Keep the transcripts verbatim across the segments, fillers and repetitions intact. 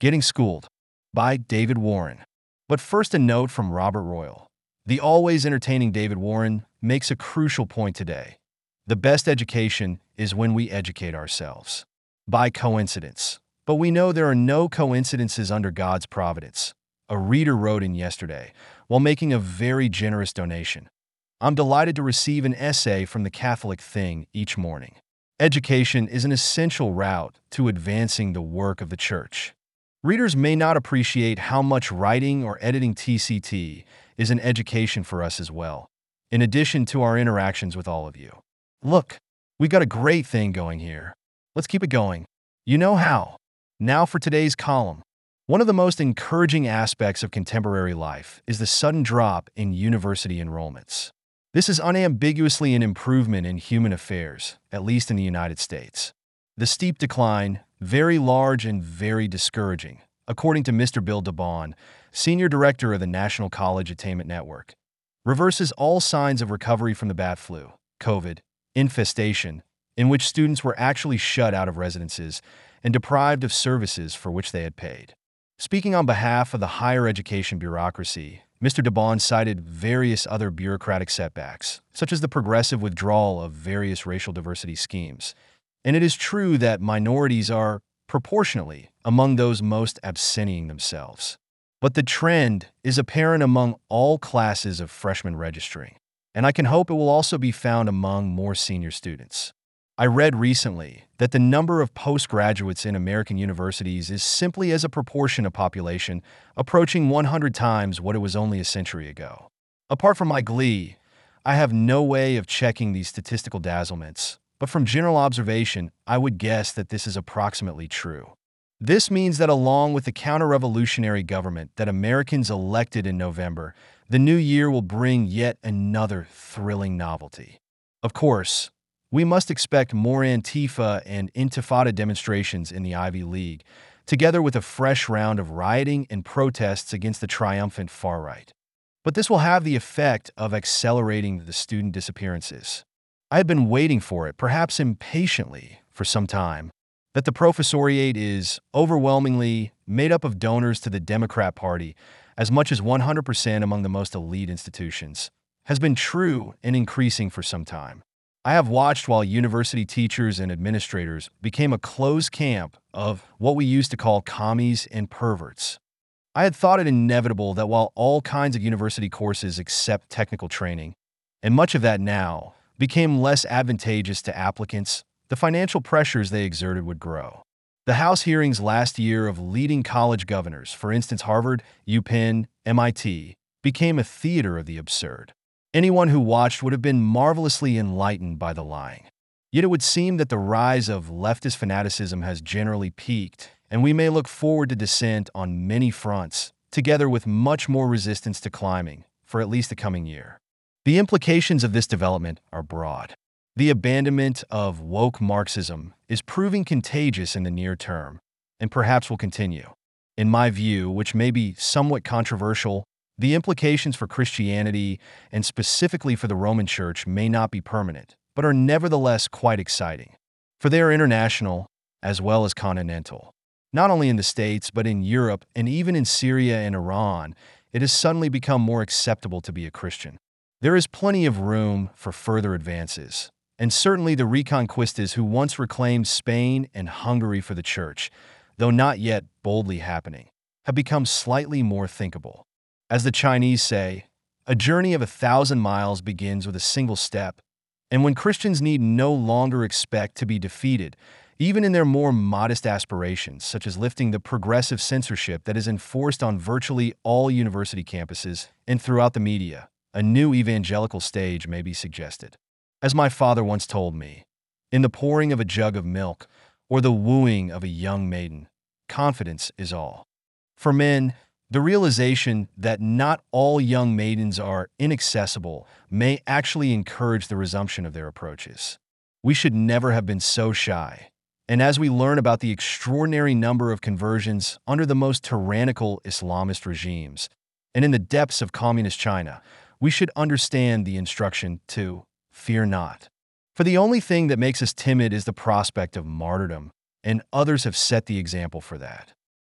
Getting Schooled by David Warren. But first, a note from Robert Royal. The always entertaining David Warren makes a crucial point today. The best education is when we educate ourselves. By coincidence. But we know there are no coincidences under God's providence, a reader wrote in yesterday, while making a very generous donation. I'm delighted to receive an essay from the Catholic Thing each morning. Education is an essential route to advancing the work of the Church. Readers may not appreciate how much writing or editing T C T is an education for us as well, in addition to our interactions with all of you. Look, we got a great thing going here. Let's keep it going. You know how. Now for today's column. One of the most encouraging aspects of contemporary life is the sudden drop in university enrollments. This is unambiguously an improvement in human affairs, at least in the United States. The steep decline, very large and very discouraging, according to Mister Bill DeBon, Senior Director of the National College Attainment Network, reverses all signs of recovery from the bat flu, COVID, infestation, in which students were actually shut out of residences and deprived of services for which they had paid. Speaking on behalf of the higher education bureaucracy, Mister DeBon cited various other bureaucratic setbacks, such as the progressive withdrawal of various racial diversity schemes. And it is true that minorities are, proportionally, among those most absenting themselves. But the trend is apparent among all classes of freshmen registering, and I can hope it will also be found among more senior students. I read recently that the number of postgraduates in American universities is simply as a proportion of population approaching one hundred times what it was only a century ago. Apart from my glee, I have no way of checking these statistical dazzlements, but from general observation, I would guess that this is approximately true. This means that along with the counter-revolutionary government that Americans elected in November, the new year will bring yet another thrilling novelty. Of course, we must expect more Antifa and Intifada demonstrations in the Ivy League, together with a fresh round of rioting and protests against the triumphant far-right. But this will have the effect of accelerating the student disappearances. I had been waiting for it, perhaps impatiently, for some time, that the professoriate is overwhelmingly made up of donors to the Democrat Party, as much as one hundred percent among the most elite institutions, has been true and increasing for some time. I have watched while university teachers and administrators became a closed camp of what we used to call commies and perverts. I had thought it inevitable that while all kinds of university courses except technical training, and much of that now, became less advantageous to applicants, the financial pressures they exerted would grow. The House hearings last year of leading college governors, for instance Harvard, UPenn, M I T, became a theater of the absurd. Anyone who watched would have been marvelously enlightened by the lying. Yet it would seem that the rise of leftist fanaticism has generally peaked, and we may look forward to dissent on many fronts, together with much more resistance to climbing, for at least the coming year. The implications of this development are broad. The abandonment of woke Marxism is proving contagious in the near term, and perhaps will continue. In my view, which may be somewhat controversial, the implications for Christianity, and specifically for the Roman Church, may not be permanent, but are nevertheless quite exciting. For they are international, as well as continental. Not only in the States, but in Europe, and even in Syria and Iran, it has suddenly become more acceptable to be a Christian. There is plenty of room for further advances, and certainly the Reconquistas who once reclaimed Spain and Hungary for the Church, though not yet boldly happening, have become slightly more thinkable. As the Chinese say, a journey of a thousand miles begins with a single step, and when Christians need no longer expect to be defeated, even in their more modest aspirations, such as lifting the progressive censorship that is enforced on virtually all university campuses and throughout the media, a new evangelical stage may be suggested. As my father once told me, in the pouring of a jug of milk or the wooing of a young maiden, confidence is all. For men, the realization that not all young maidens are inaccessible may actually encourage the resumption of their approaches. We should never have been so shy. And as we learn about the extraordinary number of conversions under the most tyrannical Islamist regimes, and in the depths of communist China, we should understand the instruction to fear not. For the only thing that makes us timid is the prospect of martyrdom, and others have set the example for that.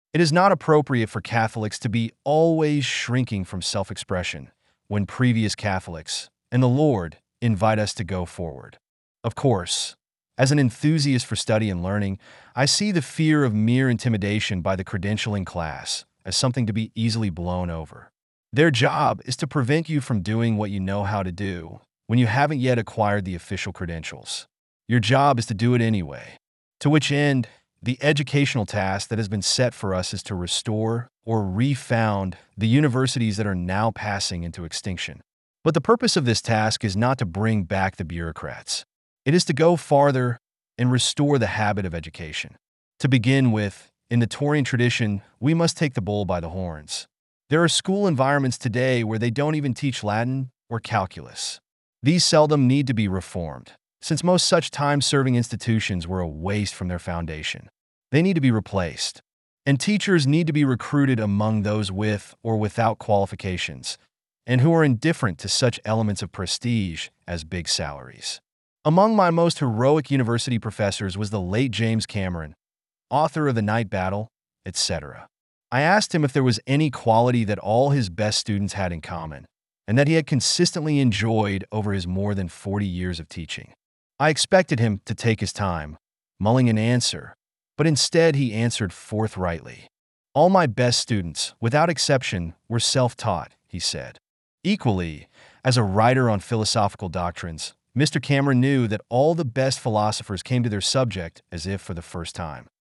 It is not appropriate for Catholics to be always shrinking from self-expression when previous Catholics and the Lord invite us to go forward. Of course, as an enthusiast for study and learning, I see the fear of mere intimidation by the credentialing class as something to be easily blown over. Their job is to prevent you from doing what you know how to do when you haven't yet acquired the official credentials. Your job is to do it anyway, to which end, the educational task that has been set for us is to restore or refound the universities that are now passing into extinction. But the purpose of this task is not to bring back the bureaucrats. It is to go farther and restore the habit of education. To begin with, in the Taurian tradition, we must take the bull by the horns. There are school environments today where they don't even teach Latin or calculus. These seldom need to be reformed, since most such time-serving institutions were a waste from their foundation. They need to be replaced. And teachers need to be recruited among those with or without qualifications, and who are indifferent to such elements of prestige as big salaries. Among my most heroic university professors was the late James Cameron, author of The Night Battle, et cetera. I asked him if there was any quality that all his best students had in common, and that he had consistently enjoyed over his more than forty years of teaching. I expected him to take his time, mulling an answer, but instead he answered forthrightly. All my best students, without exception, were self-taught, he said. Equally, as a writer on philosophical doctrines, Mister Cameron knew that all the best philosophers came to their subject as if for the first time.